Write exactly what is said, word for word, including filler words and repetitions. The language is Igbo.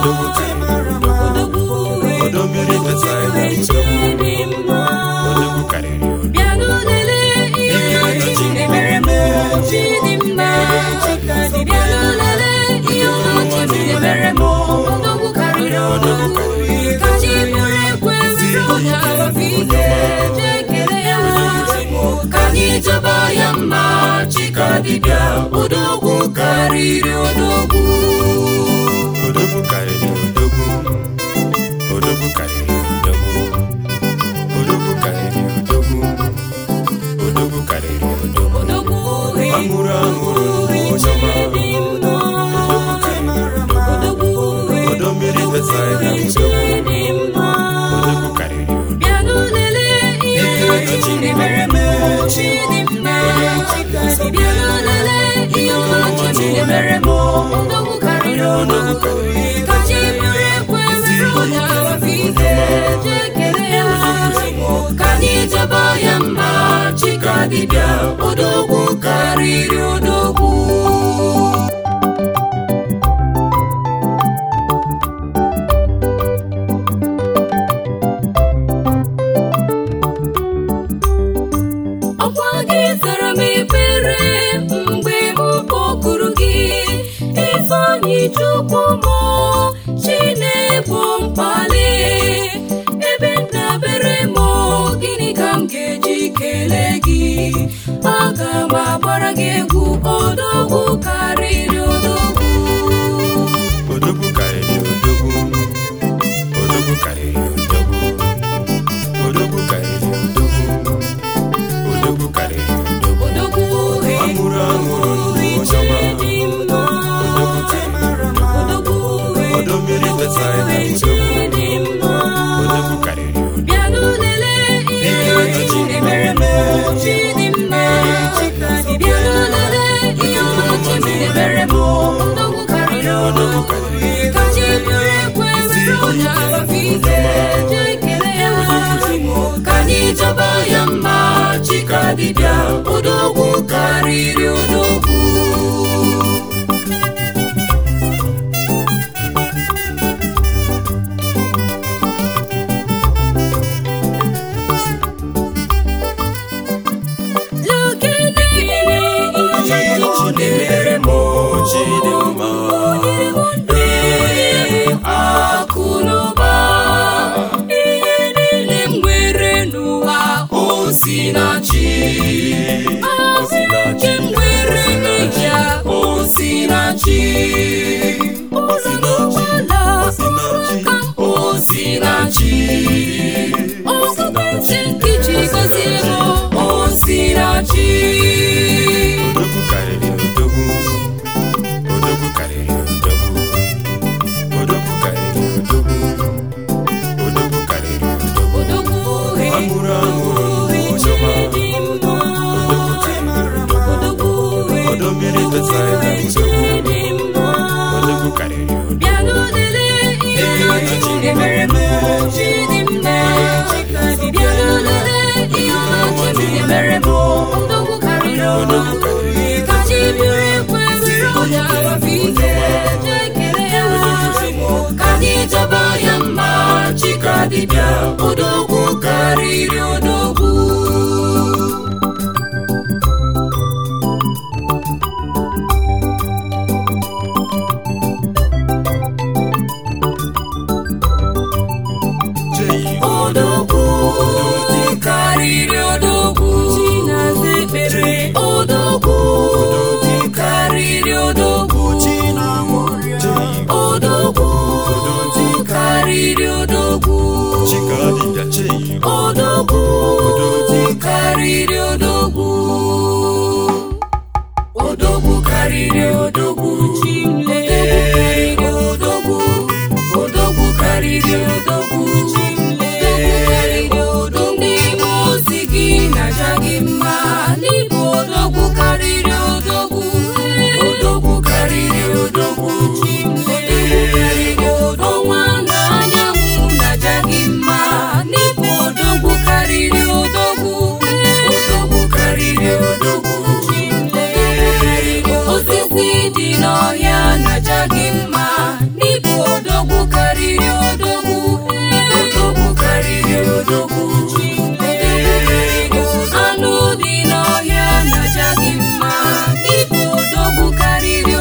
odogwu karịrị odogwu odommiri Bethsaida odogwu odogwu karịrị odogwu bịanụ lelee ihe Chineke mere m Chidimma bịanụ lelee ihe Chineke mere m odogwu karịrị odogwu ka chi pụrụ ekwe mere onye afọ ike jee kelee ya ka anyị jaba ya mma chika dibịa odogwu karịrị odogwu odogwu karịrị odogwu odogwu karịrị odogwu odogwu karịrị odogwu odogwu karịrị odogwu odogwu anwụrụ anwụrụ n'ụjọma odogwu karịrị odogwu odommiri Bethsaida odogwu odogwu karịrị odogwu bịanụ lelee ihe Chineke mere m Chidimma bịanụ lelee ihe Chineke mere m odogwu karịrị odogwu ka chi pụrụ ekwe mere onye afọ ike jee kelee ya ka anyị jaba ya mma chika dibịa odogwu karịrị odogwu ọkwa gị zara m ekpere mgbe m kpọkuru gị Ifeanyị Chukwu m Chineke mkpali ebe ndabere m gịnị ka m ga-eji kelee gị aga m agbara gị egwu odogwu karịrị odogwu odogwu karịrị odogwu odogwu karịrị odogwu odogwu karịrị odogwu odogwu karịrị odogwu odogwu anwụrụ anwụrụ n'ụjọma odogwu karịrị odogwu odommiri Bethsaida odogwu odogwu karịrị odogwu bịanụ lelee ihe Chineke mere m Chidimma bịanụ lelee ihe Chineke mere m odogwu karịrị odogwu ka chi pụrụ ekwe mere onye afọ ike jee kelee ya ka anyị jaba ya mma chika dibịa odogwu karịrị odogwu Chineke m Chidimma akụ na ụba ihe niile m nwere n'ụwa o si na chi ahụike m nwere n'ịja o si na chi ụlọ n'ụgbọala ka o si na chi ọkpụkpụ ntị iji gozie m o si na chi odogwu karịrị odogwu odogwu karịrị odogwu odogwu karịrị odogwu odogwu karịrị odogwu odogwu anwụrụ anwụrụ n'ụjọma odogwu karịrị odogwu odommiri Bethsaida odogwu odogwu karịrị odogwu bịanụ lelee ihe Chineke mere m Chidimma bịanụ lelee ihe Chineke mere m odogwu karịrị odogwu ka chi pụrụ ekwe mere onye afọ ike jee kelee ya ka anyị jaba ya mma chika dibịa odogwu karịrị odogwu odogwu karịrị odogwu Chinaza ekpere odogwu karịrị odogwu odogwu karịrị odogwu odogwu karịrị odogwu odogwu karịrị odogwu Chimle odogwu odogwu karịrị odogwu Chimle odogwu n'ime ozi gị na-aja gị mma n'ịbụ odogwu karịrị odogwu odogwu karịrị odogwu Chimle ọnwa na anyanwụ na-aja gị mma n'ịbụ odogwu karịrị odogwu odogwu karịrị odogwu Chimle osisi dị n'ọhịa na-aja gị mma n'ịbụ odogwu odogwu anụ bi n'ọhịa na-aja gị mma n'ịbụ odogwu karịrị